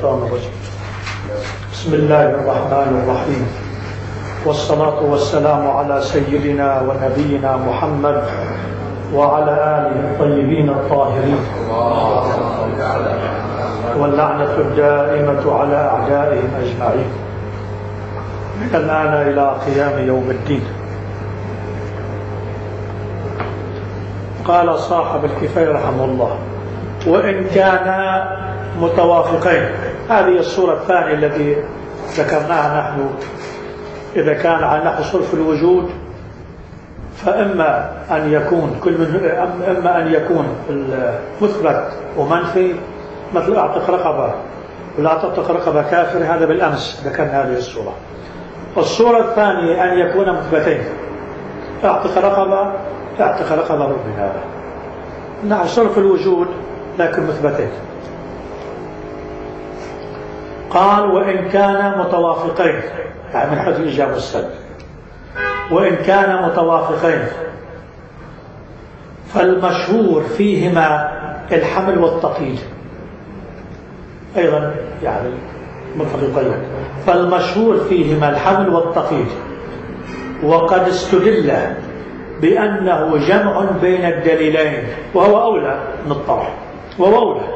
الشيطان الرجيم. بسم الله الرحمن الرحيم، والصلاة والسلام على سيدنا ونبينا محمد وعلى آله الطيبين الطاهرين، واللعنة الدائمة على أعدائهم أجمعين من الآن إلى قيام يوم الدين. قال صاحب الكفاية رحمه الله: وإن كان متوافقين. هذه الصورة الثانية التي ذكرناها نحن. إذا كان على نحو صرف الوجود فإما أن يكون إما أن يكون مثبت ومنفي، مثل أعتق رقبة ولا تعتق رقبة كافر، هذا بالأمس ذكرنا هذه الصورة. الصورة الثانية أن يكون مثبتين، أعتق رقبة من هذا نحو صرف الوجود لكن مثبتين. قال: وإن كان متوافقين، يعني من حيث الإيجاب والسلب. وإن كان متوافقين فالمشهور فيهما الحمل والتقييد، أيضا يعني متفقين. فالمشهور فيهما الحمل والتقييد، وقد استدل بأنه جمع بين الدليلين، وهو أولى من الطرح، وهو أولى.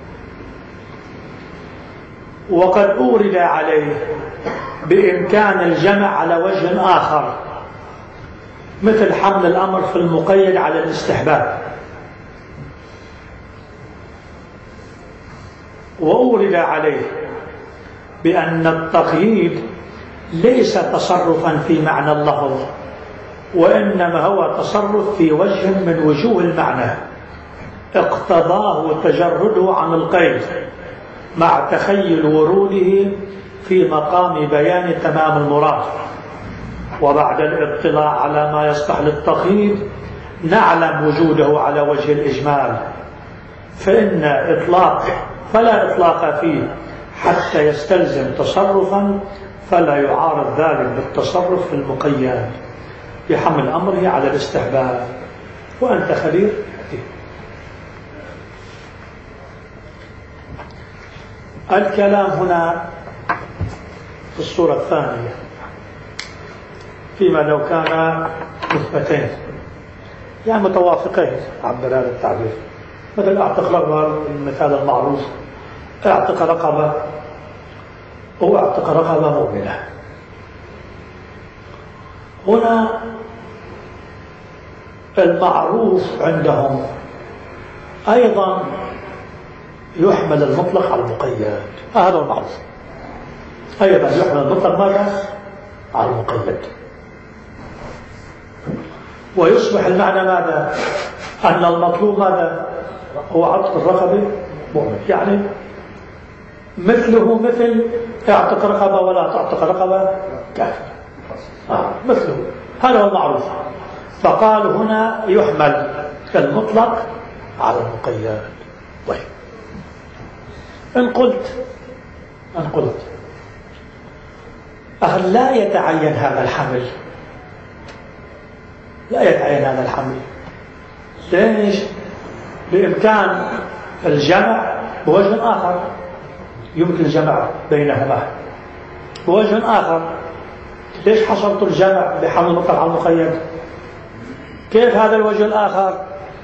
وقد أورد عليه بإمكان الجمع على وجه آخر، مثل حمل الأمر في المقيد على الاستحباب. وأورد عليه بأن التقييد ليس تصرفا في معنى اللفظ، وإنما هو تصرف في وجه من وجوه المعنى اقتضاه تجرده عن القيد، مع تخيل وروده في مقام بيان تمام المراد. وبعد الاطلاع على ما يصلح للتقييد نعلم وجوده على وجه الإجمال، فلا إطلاق فيه حتى يستلزم تصرفا، فلا يعارض ذلك بالتصرف في المقيد بحمل أمره على الاستحباب. وأنت خبير. الكلام هنا في الصورة الثانية فيما لو كان مثبتين، يعني متوافقين عبر هذا التعبير، مثل أعتق رقبة، المثال المعروف، أعتق رقبة أو أعتق رقبة مؤمنة. هنا المعروف عندهم أيضا يحمل المطلق على المقيد، هذا المعروف. أيضا يحمل المطلق ماذا؟ على المقيد. ويصبح المعنى ماذا؟ أن المطلوب ماذا؟ هو عتق الرقبة مؤمن، يعني مثله مثل اعتق رقبة ولا تعتق رقبة كافر، مثله، هذا هو المعروف. فقال هنا يحمل المطلق على المقيد. طيب، إن قلت هل لا يتعين هذا الحمل؟ لا يتعين هذا الحمل. ليش؟ بإمكان الجمع بوجه آخر، يمكن الجمع بينهما بوجه آخر. ليش حصلت الجمع بحمل المطلق على المقيد؟ كيف هذا الوجه الآخر؟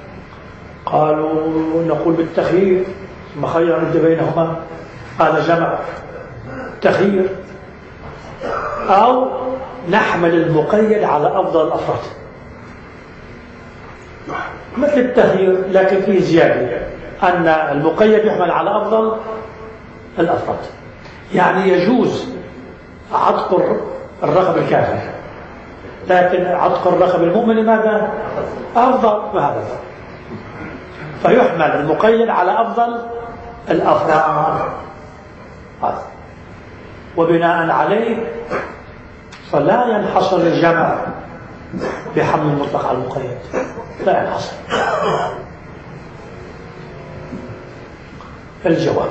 قالوا نقول بالتخيير، ثم خير انت بينهما، هذا جمع تخيير. أو نحمل المقيد على أفضل الأفراد، مثل التخيير لكن فيه زيادة، أن المقيد يحمل على أفضل الأفراد. يعني يجوز عتق الرقبة الكافر، لكن عتق الرقبة المؤمن ماذا؟ أفضل هذا، فيحمل المقيد على أفضل الأفراد. وبناء عليه فلا ينحصر الجمع بحمل المطلق على المقيد، لا ينحصر. الجواب: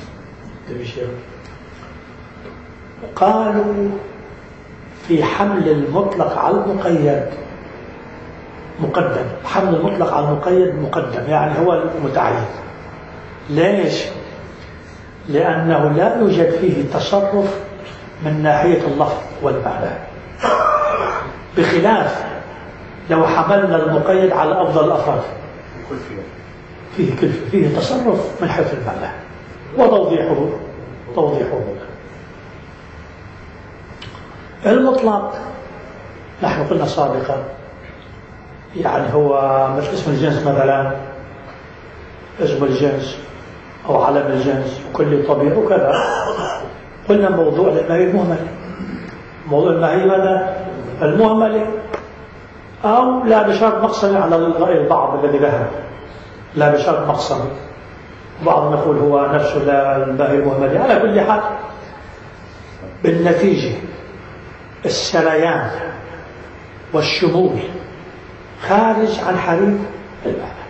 قالوا في حمل المطلق على المقيد مقدم، حمل المطلق على المقيد مقدم، يعني هو المتعين. ليش؟ لأنه لا يوجد فيه تصرف من ناحية اللفظ والمعنى، بخلاف لو حملنا المقيد على أفضل الأفراد فيه كلفة، فيه تصرف من حيث المعنى وتوضيحه. المطلق نحن قلنا سابقا يعني هو مثل اسم الجنس مثلا، اسم الجنس أو علم الجنس وكل طبيعي وكذا. قلنا موضوع المهي المهملة، موضوع المهي ماذا؟ المهملة، أو لا بشرط مقسمي على رأي البعض الذي ذهب لا بشرط مقسمي، بعض نقول هو نفسه لا المهي المهملة. على كل حال بالنتيجة السريان والشمول خارج عن حريم المعنى،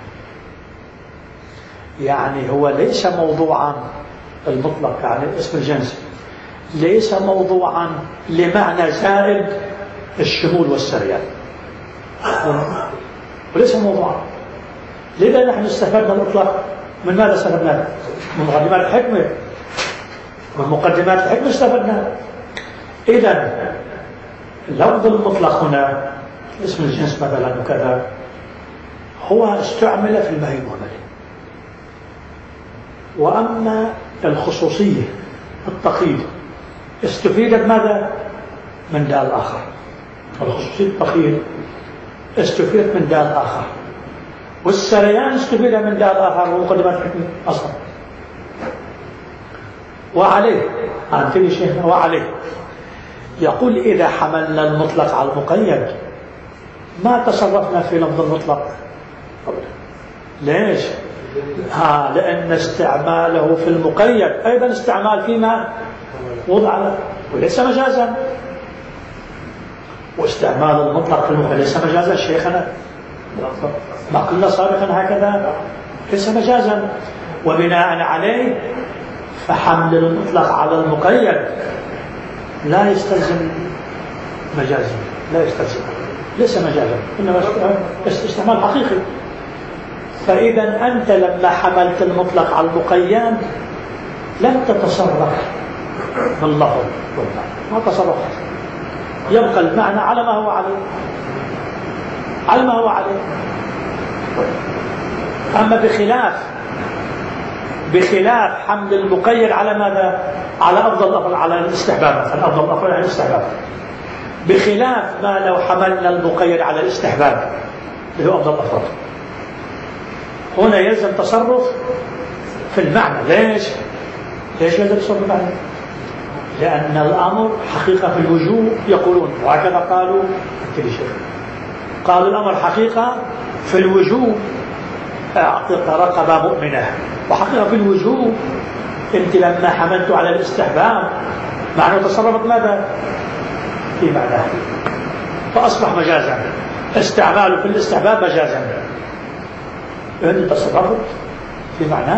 يعني هو ليس موضوعا المطلق، يعني اسم الجنس ليس موضوعا لمعنى زائد الشمول والسريان، وليس موضوعا. لذا نحن استفدنا المطلق من ماذا استفدنا؟ من مقدمات الحكمة، من مقدمات الحكمة استفدنا. إذن اللفظ المطلق هنا اسم الجنس مثلا وكذا هو استعمل في المهي المهملة، وأما الخصوصية التقييد استفيدت ماذا؟ من دال آخر. الخصوصية التقييد استفيدت من دال آخر، والسريان استفيد من دال آخر ومقدمات الحكمة أصلا. وعليه أنتني شيخنا وعليه يقول إذا حملنا المطلق على المقيد ما تصرفنا في لفظ المطلق. ليش؟ لأن استعماله في المقيد أيضا استعمال فيما وضع له وليس مجازا، واستعمال المطلق في المقيد ليس مجازا. شيخنا ما قلنا سابقا هكذا، ليس مجازا. وبناء عليه فحمل المطلق على المقيد لا يستلزم مجازا، لا يستلزم، ليس مجازا، إنما استعمال حقيقي. فإذا أنت لما حملت المطلق على المقيد لم تتصرف باللفظ والمعنى، ما تصرفت، يبقى المعنى على ما هو عليه، على ما هو عليه. أما بخلاف حمل المقيد على ماذا؟ على أفضل الأفضل، على الاستحباب مثلا، أفضل الأفضل على الاستحباب، بخلاف ما لو حملنا المقيد على الاستحباب اللي هو أفضل الأفضل. هنا يلزم تصرف في المعنى. ليش يلزم تصرف في المعنى؟ لأن الأمر حقيقة في الوجوب يقولون، وهكذا قالوا قالوا الأمر حقيقة في الوجوب أعطيك رقبة مؤمنة، وحقيقة في الوجوب أنت لما حملت على الاستحباب معنى تصرفت ماذا؟ في معناه، فأصبح مجازا، استعماله في الاستحباب مجازا، أنت تصرفت في معناه.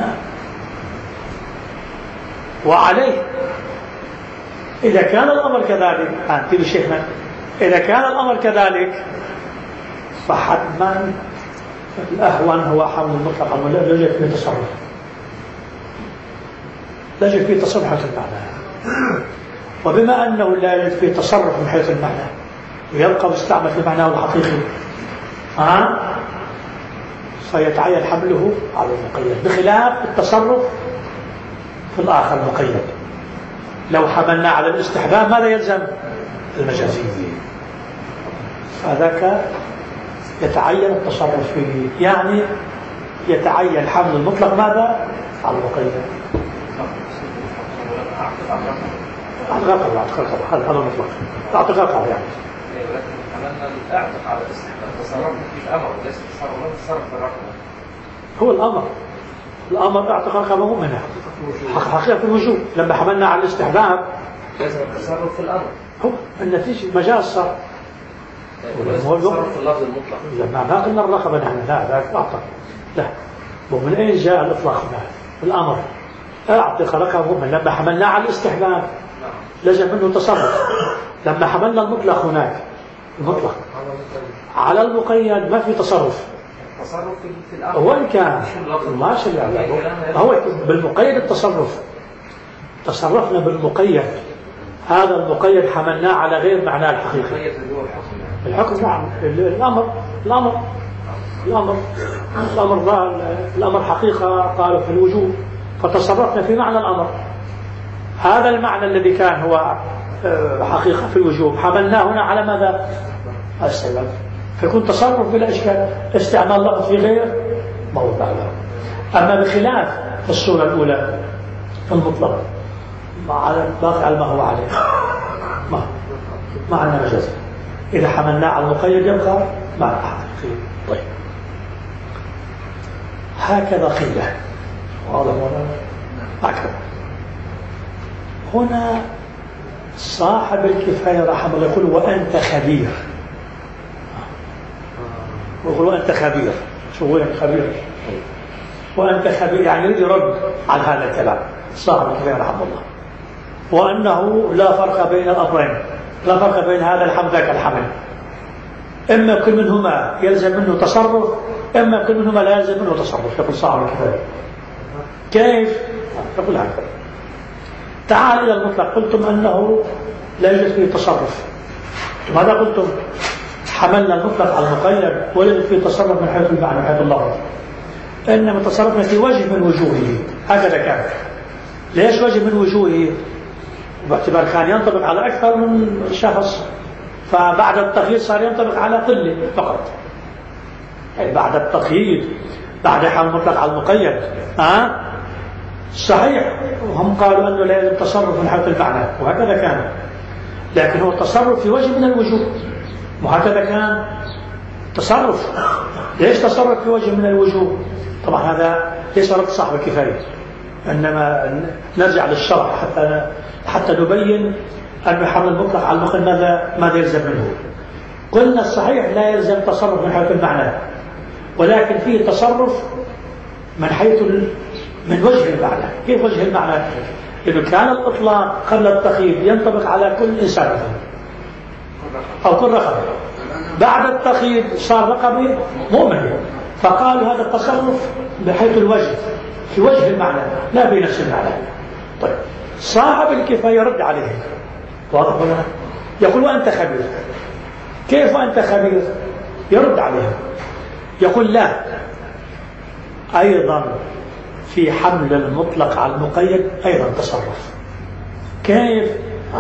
وعليه إذا كان الأمر كذلك أنت شيخنا، إذا كان الأمر كذلك فحتما الأهون هو حمل المطلق، لا يوجد فيه تصرف، لا يوجد فيه تصرف حيث المعنى. وبما أنه لا يوجد فيه تصرف من حيث المعنى ويبقى مستعمل في معناه الحقيقي فيتعين حمله على المقيد، بخلاف التصرف في الآخر المقيد. لو حملنا على الاستحباب ماذا يلزم؟ المجازي، فذاك يتعين التصرف فيه، يعني يتعين حمل المطلق ماذا؟ على المقيد. هذا المطلق اعتقاق يعني. حملنا الاعتق على الاستحباب، تصرف في الأمر وليس تصرف في الرقبة. هو الأمر اعتقاق مؤمنة حقيقة في الوجوب. لما حملنا على الاستحباب لازم التصرف في الأمر، هو النتيجة مجاز صار. التصرف في اللفظ المطلق. ما قلنا الرقبة نحن، لا ذاك أعتق، لا. ومن أين جاء الإطلاق هنا؟ الأمر اعتق رقبة مؤمن. لما حملنا على الاستحباب لازم منه تصرف. لما حملنا المطلق هناك المطلق على المقيد ما في تصرف. في الأمر وإن كان ما شرع له، هو بالمقيد التصرف تصرفنا بالمقيد، هذا المقيد حملناه على غير معناه الحقيقي. الحكم نعم، الأمر حقيقة قالوا في الوجوب، فتصرفنا في معنى الأمر. هذا المعنى الذي كان هو حقيقة في الوجوب حملناه هنا على ماذا؟ السبب، فيكون تصرف بلا إشكال، استعمال لفظ في غير موضع له. أما بخلاف الصورة الأولى في المطلق باقي على ما هو عليه، ما عندنا مجاز. إذا حملناه على المقيد يبقى مع الحقيقي. طيب هكذا قيل، واضح هكذا. هنا صاحب الكفاية رحمه الله يقول وأنت خبير، يقول وأنت خبير. شو هو خبير؟ وأنت خبير يعني يريد يرد على هذا الكلام صاحب الكفاية رحمه الله، وأنه لا فرق بين الأمرين، لا فرق بين هذا الحمل ذاك الحمل، إما كل منهما يلزم منه تصرف، إما كل منهما لا يلزم منه تصرف. يقول صاحب الكفاية كيف؟ يقول هكذا. تعال إلى المطلق، قلتم أنه لا يوجد فيه تصرف، ماذا قلتم؟ حملنا المطلق على المقيد ولا يوجد فيه تصرف من حيث المعنى، من حيث اللفظ، إنما تصرفنا في وجه من وجوهه. هكذا كان. ليش وجه من وجوهه؟ باعتبار كان ينطبق على أكثر من شخص، فبعد التقييد صار ينطبق على قلة فقط. يعني بعد التقييد، بعد حمل المطلق على المقيد صحيح، وهم قالوا أنه لا يجب تصرف من حيث المعنى، وهكذا كان، لكن هو التصرف في وجه من الوجوه، وهكذا كان تصرف. ليش تصرف في وجه من الوجوه؟ طبعا هذا ليس رد صاحب الكفاية، إنما نرجع للشرح حتى نبين أن حمل المطلق على المقيد ماذا يلزم منه. قلنا الصحيح لا يلزم تصرف من حيث المعنى، ولكن فيه تصرف من وجه المعنى. كيف وجه المعنى؟ إنه كان الإطلاق قبل التقييد ينطبق على كل إنسان أو كل رقبة، بعد التقييد صار رقبة مؤمنة، فقالوا هذا التصرف بحيث الوجه، في وجه المعنى لا في نفس المعنى. طيب صاحب الكفاية يرد عليه، واضح ولا؟ يقول وأنت خبير. كيف وأنت خبير؟ يرد عليه يقول لا، أيضا في حمل المطلق على المقيد أيضا تصرف. كيف؟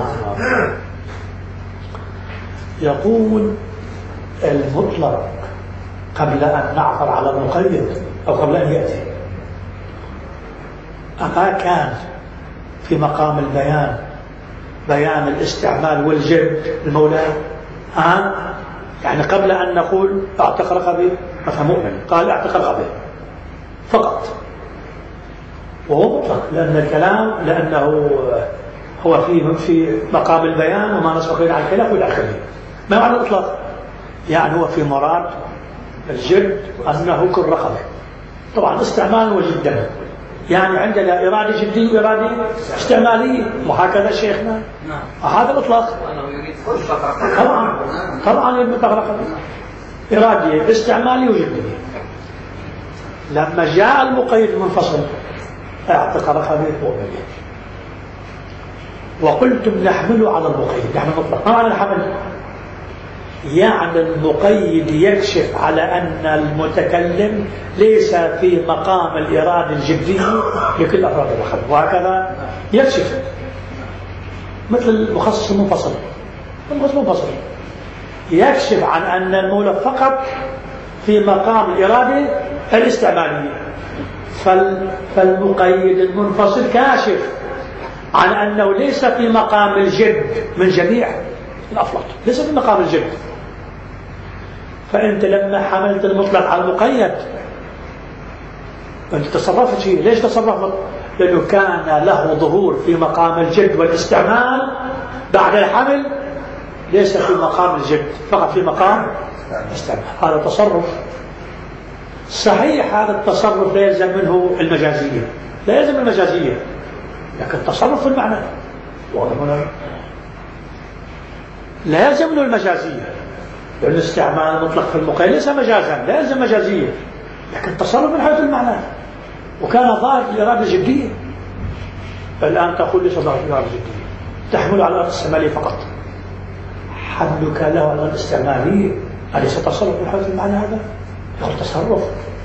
يقول المطلق قبل أن نعثر على المقيد أو قبل أن يأتي أما كان في مقام البيان، بيان الاستعمال والجد المولى، يعني قبل أن نقول اعتق رقبه مثلا مؤمن، قال اعتق رقبه فقط، وهو مطلق لأنه هو في مقام البيان وما نسبق عن الخلاف إلى آخره. ما معنى الإطلاق؟ يعني هو في مراد الجد أنه كل رقبه، طبعا استعمال وجدا، يعني عندنا إرادة جدية وإرادة استعمالية، وهكذا شيخنا هذا الإطلاق. طبعا المطلق رقبه إرادية استعمالية وجدية. لما جاء المقيد المنفصل اعتق رقبه مؤمنة، وقلتم نحمله على المقيد، نحن مطلق. ما معنى الحمل؟ يعني المقيد يكشف على أن المتكلم ليس في مقام الإرادة الجدية لكل أفراد الرقبة، وهكذا يكشف مثل المخصص المنفصل. المنفصل يكشف عن أن المولى فقط في مقام الإرادة الاستعمالية، فالمقيد المنفصل كاشف عن أنه ليس في مقام الجد من جميع الأفراد، ليس في مقام الجد. فأنت لما حملت المطلق على المقيد أنت تصرفت فيه. ليش تصرفت؟ لأنه كان له ظهور في مقام الجد والاستعمال، بعد الحمل ليس في مقام الجد، فقط في مقام الاستعمال. هذا تصرف صحيح. هذا التصرف لا يلزم منه المجازية، لا يلزم المجازية، لكن تصرف في المعنى لا يلزم منه المجازية، لأن الاستعمال المطلق في المقيد ليس مجازا، لا يلزم مجازية، لكن تصرف من حيث المعنى، وكان ظاهر في الإرادة الجدية. الآن تقول لي صدق الإرادة الجدية تحمل على الأرض الاستعمالية فقط. حملك له على الأرض الاستعمالية أليس تصرف من حيث المعنى هذا؟ يقول تصرف،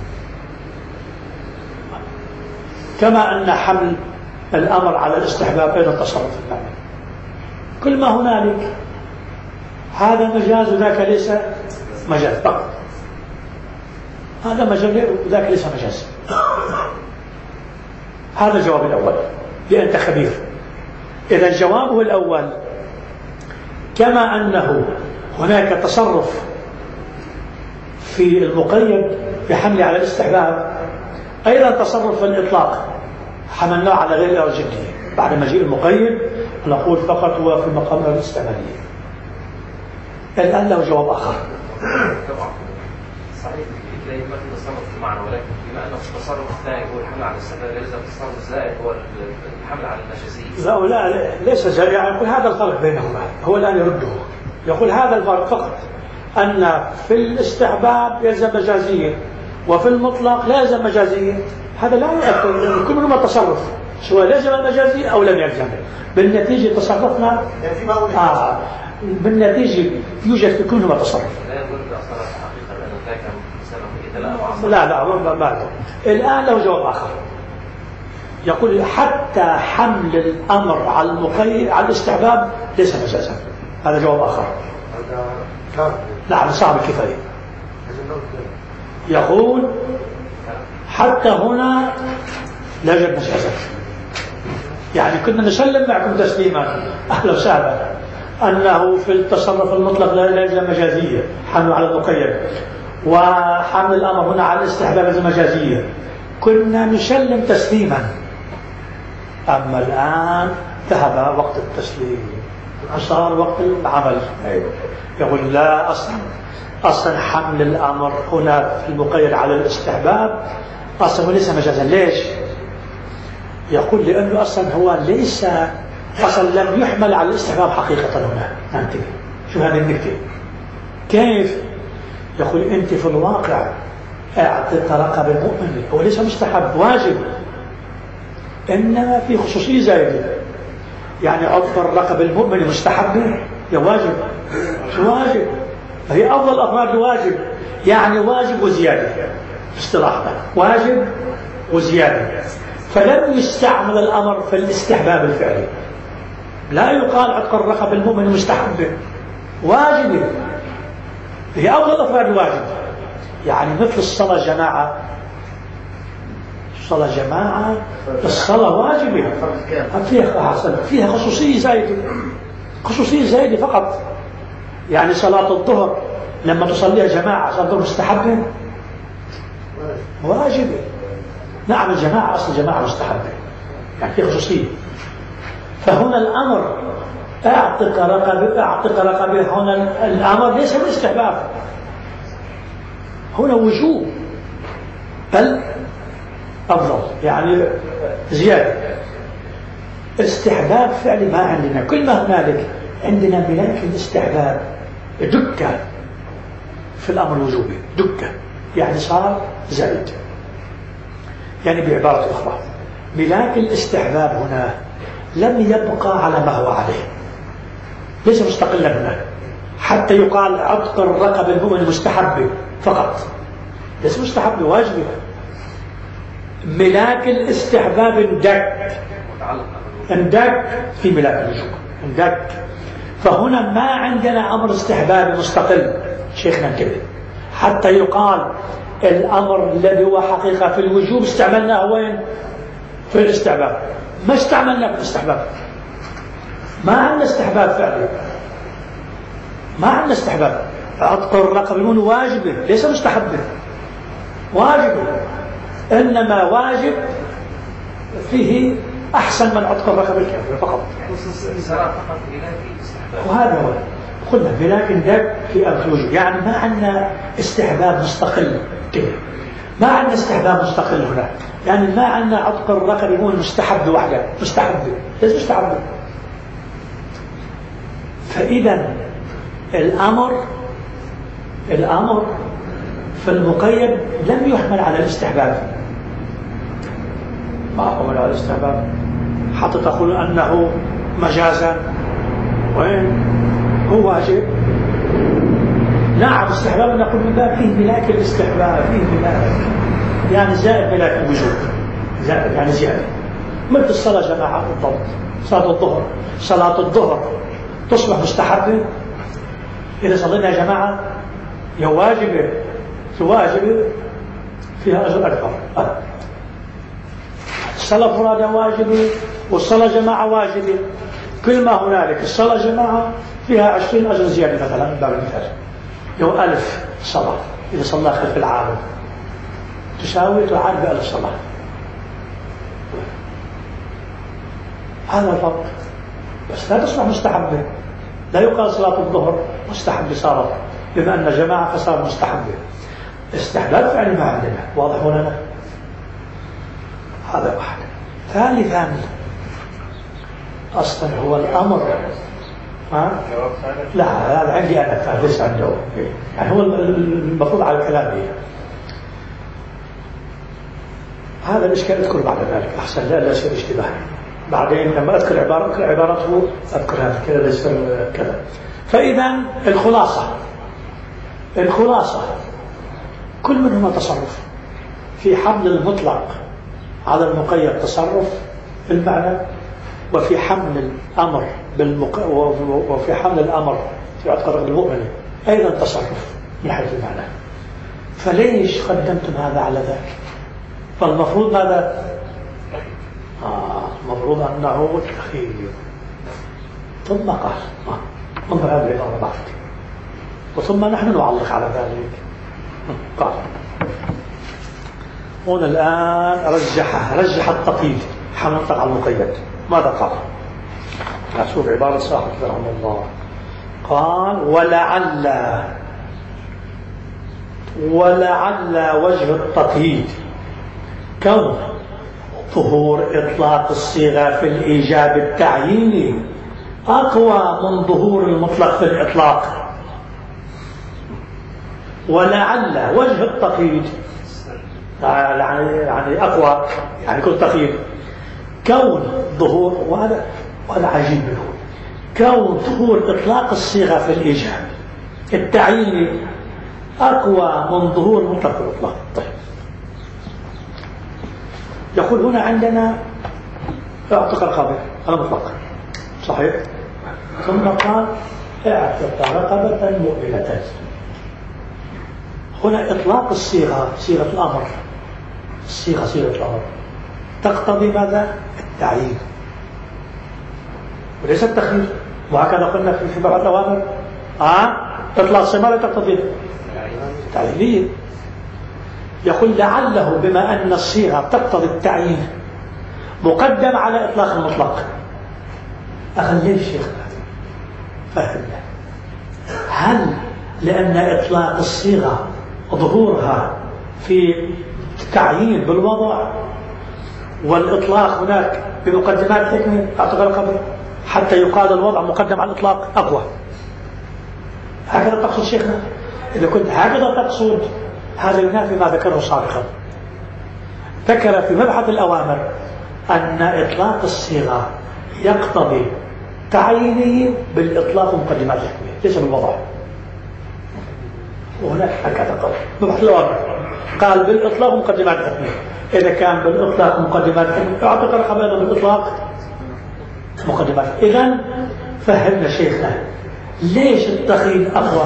كما أن حمل الأمر على الاستحباب أيضا تصرف في المعنى. كل ما هنالك هذا مجاز وذاك ليس مجاز فقط، هذا مجاز وذاك ليس مجاز. هذا الجواب الأول لأنت خبير. إذا جوابه الأول كما أنه هناك تصرف في المقيد بحمله على الاستحباب، أيضا تصرف في الإطلاق حملناه على غير الإرادة الجدية بعد مجيء المقيد نقول فقط هو في مقام الاستعمالية. الآن له جواب آخر. طبعا صحيح لا يمكن التصرف في المعنى، ولكن بما أنه التصرف الثاني هو الحمل على الاستحباب يلزم التصرف الزائد هو الحمل على المجازية. لا ليس زائد، يعني يقول هذا الفرق بينهما، هو الآن يرده يقول هذا الفرق فقط أن في الاستحباب يلزم مجازية وفي المطلق لا يلزم مجازية. هذا لا يؤثر لأن كل منهما تصرف سواء لزم المجازية أو لم يلزم، بالنتيجة تصرفنا بالنتيجة يوجد في كل ما تصرف. لا ما الآن له جواب آخر يقول حتى حمل الأمر على المقيد على الاستحباب ليس مجازا. هذا جواب آخر. نعم صعب الكفاية. يقول حتى هنا لا يوجد مجازا، يعني كنا نسلم معكم تسليما أهلا وسهلا أنه في التصرف المطلق لا يلزم مجازية حمل على المقيد، وحمل الأمر هنا على الاستحباب يلزم مجازية، كنا نسلم تسليما. أما الآن ذهب وقت التسليم وصار وقت العمل. يقول لا أصلا حمل الأمر هنا في المقيد على الاستحباب أصلا ليس مجازا. ليش؟ يقول لأنه أصلا هو ليس أصلا لم يحمل على الاستحباب حقيقة هنا. أنت شو هذه النكتة؟ كيف؟ يقول أنت في الواقع أعطيت رقب المؤمن، هو ليس مستحب واجب، إنما في خصوصية زائدة. يعني عطف الرقب المؤمن مستحب يا واجب؟ شو واجب؟ هي أفضل أفراد الواجب، يعني واجب وزيادة اصطلاحنا، واجب وزيادة. فلم يستعمل الأمر في الاستحباب الفعلي، لا يقال عتق الرقب المؤمن مستحب، واجب، هي أفضل أفراد الواجب. يعني مثل الصلاة جماعة، الصلاة جماعة الصلاة واجبة فيها خصوصية زايدة، خصوصية زايدة فقط. يعني صلاة الظهر لما تصليها جماعة صلاة الظهر مستحبة واجبة. نعم الجماعة أصل الجماعة مستحبة، يعني في خصوصية. فهنا الأمر أعتق رقبه، هنا الأمر ليس بالاستحباب، هنا وجوب بل أفضل، يعني زيادة. استحباب فعلي ما عندنا، كل ما هنالك عندنا ملاك الاستحباب دكة في الأمر الوجوبي، دكة يعني صار زائد. يعني بعبارة أخرى ملاك الاستحباب هنا لم يبقى على ما هو عليه، ليس مستقلا هنا حتى يقال عتق الرقب المؤمن مستحب فقط، ليس مستحب واجب. ملاك الاستحباب اندك في ملاك الوجوب اندك. فهنا ما عندنا أمر استحباب مستقل شيخنا كده حتى يقال الأمر الذي هو حقيقة في الوجوب استعملناه وين؟ في الاستحباب، ما استعملناه في الاستحباب. ما عندنا استحباب فعلي، ما عندنا استحباب. عتق الرقب المؤمن واجبه ليس مستحبه، واجبه، إنما واجب فيه أحسن من عتق الرقب الكامل فقط. وهذا هو قلنا بلكن ده في الوجوب، يعني ما عندنا استحباب مستقل كده، ما عندنا استحباب مستقل هنا، يعني ما عندنا عتق الرقب يكون مستحب وحده، مستحب ليس مستحب. فإذا الأمر في المقيد لم يحمل على الاستحباب، ما حمل على الاستحباب، حتى تقول أنه مجازا، وين هو واجب. نعم استحباب نقول من باب فيه ملاك الاستحباب، فيه ملاك يعني زائد ملاك الوجوب، زائد يعني زيادة. مثل الصلاة جماعة بالضبط، صلاة الظهر تصبح مستحبة إذا صلينا يا جماعة، هي واجبة فيها أجر أكبر. الصلاة فرادى واجبة والصلاة جماعة واجبة، كل ما هنالك الصلاة جماعة فيها 20 أجر زيادة مثلا من باب المثال. لو 1000 صلاة إذا صلى خلف العالم تساوي تعاد ب1000 صلاة. هذا الفرق، بس لا تصبح مستحبة. لا يقال صلاة الظهر مستحبة صارت بما أن جماعة فصار مستحبة. استحباب فعلي ما عندنا، واضح لنا. هذا واحد. ثالثا أصلا هو الأمر، لا هذا عندي أنا ليس عنده، يعني هو المفروض على كلامي. هذا الإشكال أذكر بعد ذلك أحسن لا يصير اشتباه. بعدين لما أذكر عبارته أذكر هذا كذا يصير كذا. فإذا الخلاصة كل منهما تصرف. في حمل المطلق على المقيد تصرف في المعنى، وفي حمل الأمر وفي حمل الأمر في اعتقاد المؤمن أيضا تصرف من حيث المعنى. فليش قدمتم هذا على ذاك؟ فالمفروض ماذا؟ المفروض أنه تخيل. ثم قال انظر هذه الأربعة، وثم نحن نعلق على ذلك. قال هنا الآن رجح التقييد حمل على المقيد. ماذا قال؟ نشوف عبارة صاحب رحمه الله. قال ولعل وجه التقييد كون ظهور إطلاق الصيغة في الإيجاب التعييني أقوى من ظهور المطلق في الإطلاق. ولعل وجه التقييد يعني أقوى، يعني كل تقييد كون ظهور، وهذا عجيب منه، كون ظهور إطلاق الصيغة في الإيجاب التعييني أقوى من ظهور المطلق في الإطلاق. طيب يقول هنا عندنا اعتق رقبة على مطلق صحيح، ثم قال اعتق رقبة مؤمنة. هنا إطلاق الصيغة، صيغة الأمر، صيغة الأمر تقتضي ماذا؟ التعيين وليس التخيير. وهكذا قلنا في بعض الأوامر إطلاق الصيغة لا تقتضي التعيين. يقول لعله بما أن الصيغة تقتضي التعيين مقدم على إطلاق المطلق. أخليه الشيخ فهمنا، هل لأن إطلاق الصيغة ظهورها في التعيين بالوضع والإطلاق هناك بمقدمات حكمة أعتقد قبل حتى يقال الوضع مقدم على الإطلاق أقوى؟ هكذا تقصد شيخنا؟ إذا كنت هكذا تقصد هذا ينافي ما ذكره سابقا. ذكر في مبحث الأوامر أن إطلاق الصيغة يقتضي تعيينه بالإطلاق ومقدمات الحكمة ليس بالوضع. وهناك هكذا قال مبحث الأوامر قال بالإطلاق ومقدمات الحكمة. إذا كان بالإطلاق ومقدمات الحكمة أعتقد أيضا بالإطلاق مقدمات. إذن فهمنا شيخنا ليش التقييد أقوى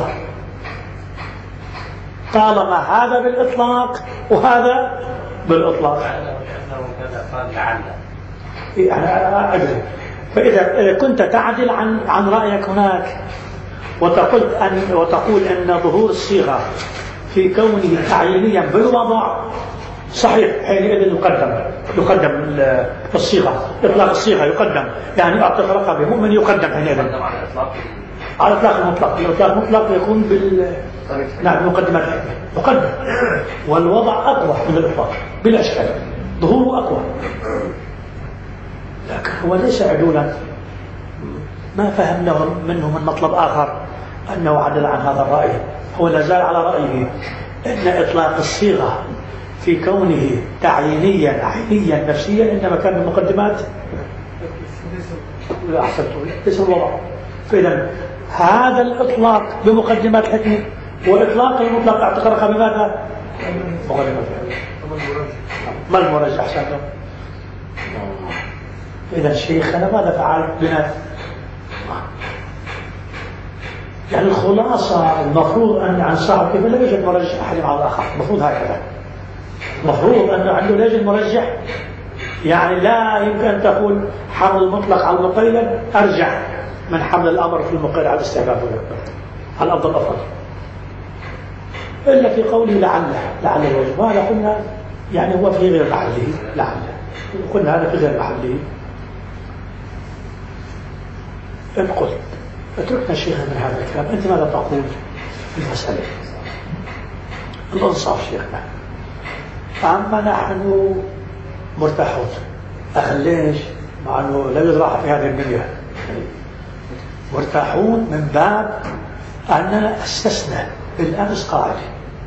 طالما هذا بالإطلاق وهذا بالإطلاق. يعني أدري. فإذا كنت تعدل عن رأيك هناك وتقول أن ظهور الصيغة في كونه تعيينيا بالوضع صحيح، حينئذ يقدم الصيغة، إطلاق الصيغة يقدم، يعني أعطف رقبة مؤمن يقدم حينئذ على إطلاق المطلق. الإطلاق المطلق يكون نعم مقدمات الحكمة يقدم، والوضع أقوى من الإطلاق بلا إشكال، ظهوره أقوى. لكن هو ليس عدولا، ما فهمنا منه من مطلب آخر أنه عدل عن هذا الرأي. هو لا زال على رأيه أن إطلاق الصيغة في كونه تعيينيا عينيا نفسيا إنما كان من مقدمات أحسنت ليس الوضع. فإذا هذا الإطلاق بمقدمات الحكمة وإطلاق المطلق اعتقرق بماذا؟ مقدمات الحكمة. ما المرجح أحسنتم؟ إذا شيخنا ماذا فعل بنا؟ يعني الخلاصة المفروض أن عن صاحب كيف لا يوجد مرجح أحد مع الآخر، المفروض هكذا. المفروض أنه عنده لا يوجد مرجح، يعني لا يمكن أن تقول حمل المطلق على المقيد أرجح من حمل الأمر في المقيد على الاستحباب على الأفضل أفضل، إلا في قوله لعل الوجه. وهذا قلنا يعني هو في غير محله، لعل قلنا هذا في غير محله. إن قلت اتركنا شيخا من هذا الكلام، أنت ماذا تقول في المسألة؟ الإنصاف شيخنا، أما نحن مرتاحون. ليش؟ مع أنه لا يوجد راحة في هذه الدنيا. مرتاحون من باب أننا أسسنا بالأمس قاعدة،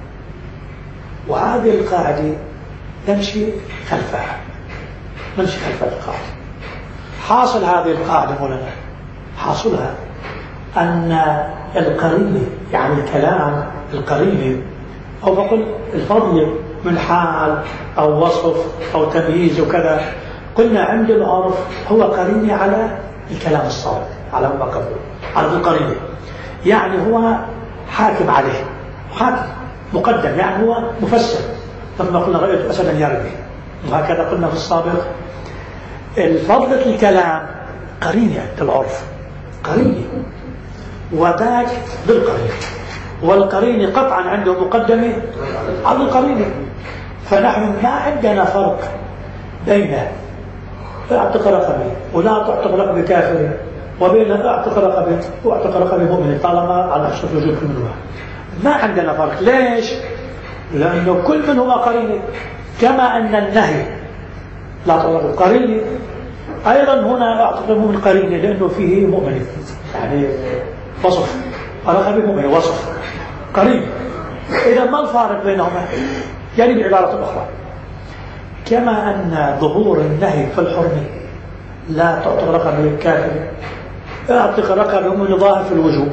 وهذه القاعدة نمشي خلفها، نمشي خلف القاعدة. حاصل هذه القاعدة مولانا، حاصلها أن القرينة، يعني الكلام القرينة، أو بقول الفضل من حال أو وصف أو تمييز وكذا، قلنا عند العرف هو قرينة على الكلام الصادق، على ما قبله، على القرينة، يعني هو حاكم عليه، حاكم مقدم، يعني هو مفسر. لما قلنا رأيت أسدا يرمي، وهكذا قلنا في السابق. الفضل الكلام قرينة عند العرف، قرينة، وذاك بالقرينة، والقرينة قطعا عنده مقدمة على القرينة. فنحن ما عندنا فرق بين اعتق رقبه ولا تعتق رقبه كافر، وبين اعتق رقبه واعتق رقبه مؤمن، طالما على اشرف وجود كل منهما ما عندنا فرق. ليش؟ لانه كل منهما قرينه، كما ان النهي لا تعتق قرينه، ايضا هنا اعتق المؤمن قرينه لانه فيه مؤمن، يعني وصف رقبه مؤمن وصف قريب. اذا ما الفارق بينهما؟ يعني بعباره اخرى، كما أن ظهور النهي في الحرمة لا تعتق رقبة الكافر، اعتق رقبة من ظاهر في الوجوب،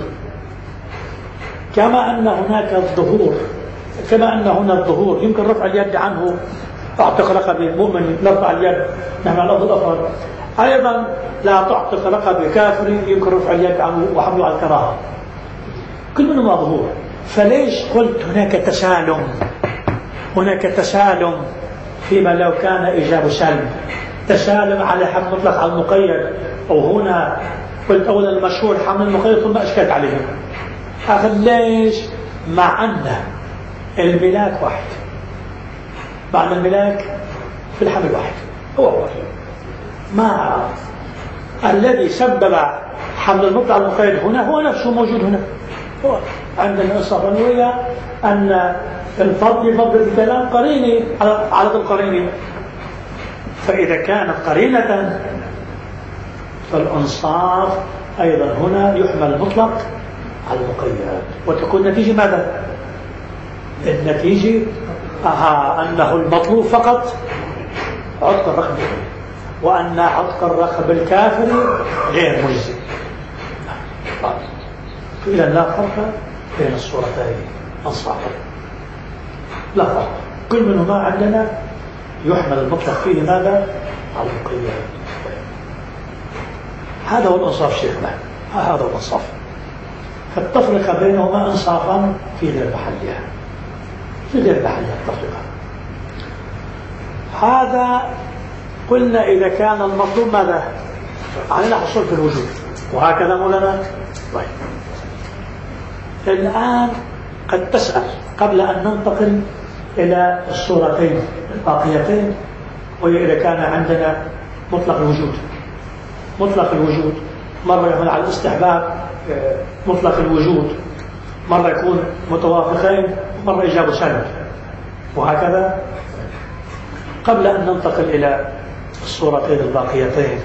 كما أن هناك الظهور، كما أن هنا الظهور يمكن رفع اليد عنه، اعتق رقبة مؤمن نرفع اليد نحن على الأرض الأفضل، أيضا لا تعتق رقبة كافر يمكن رفع اليد عنه وحمله على الكراهة، كل منهما ظهور. فليش قلت هناك تسالم؟ هناك تسالم فيما لو كان إيجاب سلم، تسالم على حمل مطلق على المقيد، وهنا قلت أولا المشهور حمل المقيد ثم أشكلت عليهم. أخذ ليش؟ مع أن الملاك واحد، معنى الملاك في الحمل واحد، هو ما الذي سبب حمل المطلق على المقيد هنا هو نفسه موجود هنا. هو عندنا الصفنوية أن الفضل فضل الكلام قريني على القرينة، فإذا كانت قرينة فالإنصاف أيضا هنا يحمل المطلق على المقيد، وتكون نتيجة ماذا؟ النتيجة أنه المطلوب فقط عتق الرقبة، وأن عتق الرقبة الكافر غير مجزي. إذا لا فرق بين الصورتين الصحيحة، لا فرق، كل منهما عندنا يحمل المطلق فيه ماذا؟ على المقيد. هذا هو الإنصاف شيخنا، هذا هو الإنصاف. فالتفرقة بينهما إنصافا في غير محلها، في غير محلها التفرقة. هذا قلنا إذا كان المطلوب ماذا؟ علينا حصول في الوجود، وهكذا مولانا. طيب الآن قد تسأل قبل أن ننتقل إلى الصورتين الباقيتين، وهي إذا كان عندنا مطلق الوجود. مطلق الوجود مرة يكون على الاستحباب، مطلق الوجود مرة يكون متوافقين، مرة إيجاب سلب، وهكذا. قبل أن ننتقل إلى الصورتين الباقيتين،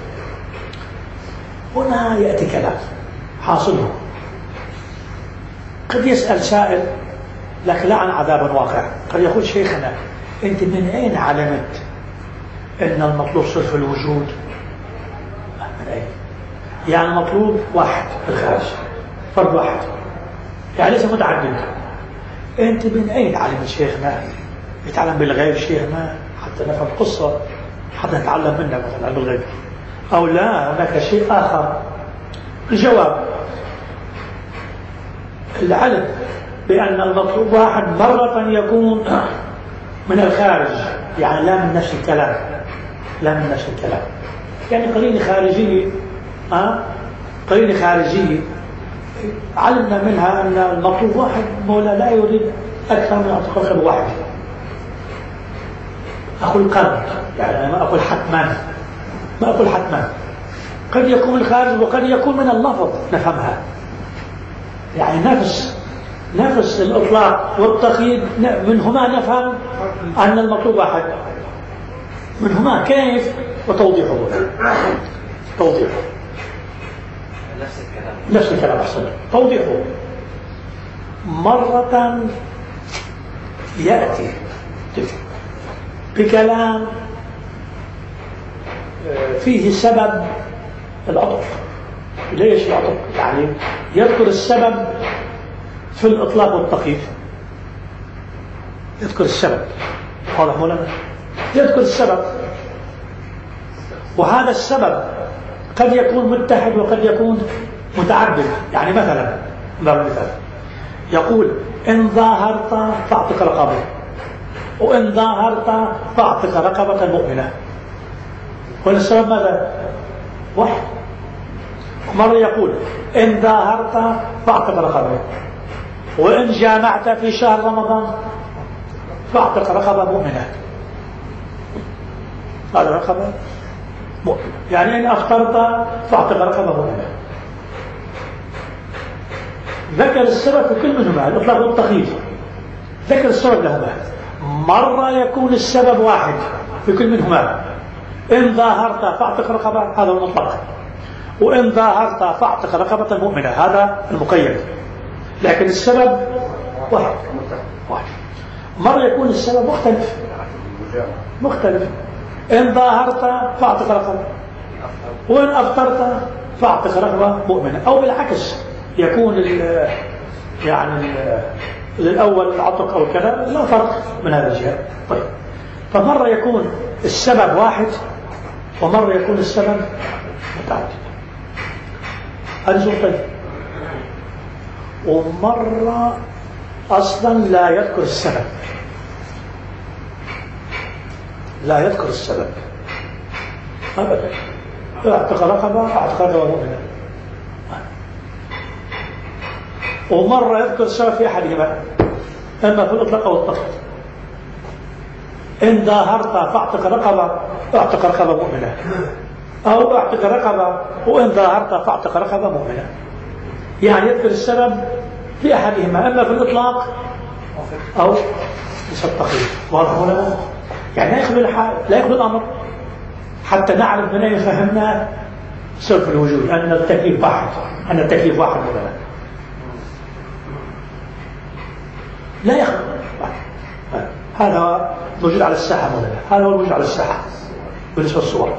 هنا يأتي كلام حاصله. قد يسأل سائل لك لا عن عذاب واقع، قد يقول شيخنا أنت من أين علمت أن المطلوب صرف الوجود؟ من أين؟ يعني مطلوب واحد في الخارج، فرد واحد، يعني ليس متعدد. أنت من أين تعلم شيخنا؟ يتعلم بالغيب شيخنا حتى نفهم القصة، حتى نتعلم منه مثلا علم الغيب، أو لا هناك شيء آخر؟ الجواب: العلم بأن المطلوب واحد مرة يكون من الخارج، يعني لا من نفس الكلام، لا من نفس الكلام، يعني قرينة خارجية، قرينة خارجية علمنا منها أن المطلوب واحد، مولا لا يريد أكثر من اعتقاد واحد. أقول قد، يعني ما أقول حتما، ما أقول حتما، قد يكون من الخارج وقد يكون من اللفظ نفهمها، يعني نفس الإطلاق والتقييد منهما نفهم أن المطلوب واحد، منهما كيف وتوضيحه. نفس الكلام أحسن توضيحه. مرة يأتي بكلام فيه سبب العطف. ليش العطف؟ يعني يذكر السبب في الإطلاق والتقييد، يذكر السبب، واضح مولانا؟ يذكر السبب، وهذا السبب قد يكون متحد وقد يكون متعدد. يعني مثلا ضرب مثال، يقول: إن ظاهرت فاعتق رقبة، وإن ظاهرت فاعتق رقبة مؤمنة. والسبب ماذا؟ واحد. ومرة يقول: إن ظاهرت فاعتق رقبة، وإن جامعت في شهر رمضان فاعتق رقبة مؤمنة. هذا رقبة مؤمنة، يعني إن أفطرت فاعتق رقبة مؤمنة. ذكر السبب في كل منهما، الإطلاق والتقييد، ذكر السبب لهما. مرة يكون السبب واحد في كل منهما، إن ظاهرت فاعتق رقبة، هذا المطلق، وإن ظاهرت فاعتق رقبة مؤمنة، هذا المقيد. لكن السبب واحد. مرة يكون السبب مختلف، إن ظاهرت فاعتق رقبة، وإن أفطرت فاعتق رقبة مؤمنة، أو بالعكس يكون يعني للأول العتق أو كذا، لا فرق من هذا الجهة. طيب، فمرة يكون السبب واحد ومرة يكون السبب متعدد، هذه صورتين. ومرة أصلا لا يذكر السبب، لا يذكر السبب أبدا، اعتق رقبة اعتق رقبة مؤمنة. ومرة يذكر السبب في أحدهما، إما في الإطلاق أو التقييد. إن ظاهرت فاعتق رقبة اعتق رقبة مؤمنة، أو اعتق رقبة وإن ظاهرت فاعتق رقبة مؤمنة. يعني يذكر السبب في أحدهما، إما في الإطلاق أو في التقييد. واضح ولا؟ يعني لا يخلو الأمر حتى نعرف من أين فهمنا سبب الوجود، أن التكليف واحد، أن التكليف واحد مثلا، لا يخلو. هذا موجود على الساحة مثلا، هذا هو الموجود على الساحة بالنسبة للصور.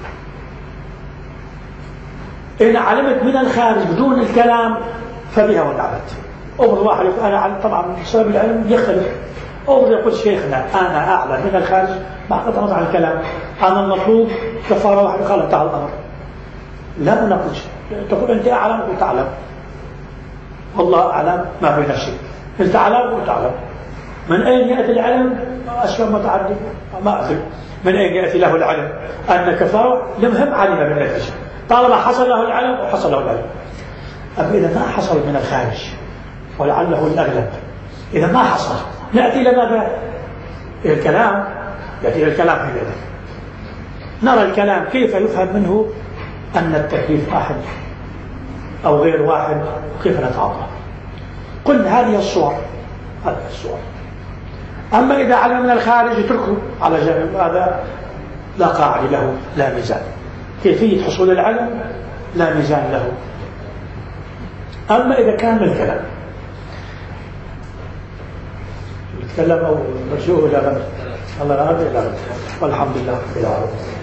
إن علمت من الخارج بدون الكلام فبها ونعمت. أمر واحد يقول أنا طبعا سبب العلم يختلف. أمر يقول شيخنا أنا أعلم من الخارج ما قطعت عن الكلام، أنا المطلوب كفارة واحدة، قال انتهى الأمر. لا نناقش، تقول أنت أعلم وتعلم، والله أعلم ما في نفسي، أنت أعلم وتعلم. من أين يأتي العلم؟ أسباب متعددة، ما أدري من أين يأتي له العلم أن كفارة. المهم علم من نفسه، طالما حصل له العلم وحصل له العلم. أما إذا ما حصل من الخارج ولعله الأغلب، إذا ما حصل نأتي لماذا؟ إلى الكلام، يأتي إلى الكلام في ذلك. نرى الكلام كيف يفهم منه أن التكليف واحد أو غير واحد، كيف نتعاطى. قلنا هذه الصور، هذه الصور. أما إذا علم من الخارج يتركه على جانب، هذا لا قاعدة له، لا ميزان. كيفية حصول العلم لا ميزان له. أما إذا كان من الكلام نتكلم أو نرجوه إلى غد، الله لا إلى غد، والحمد لله رب العالمين.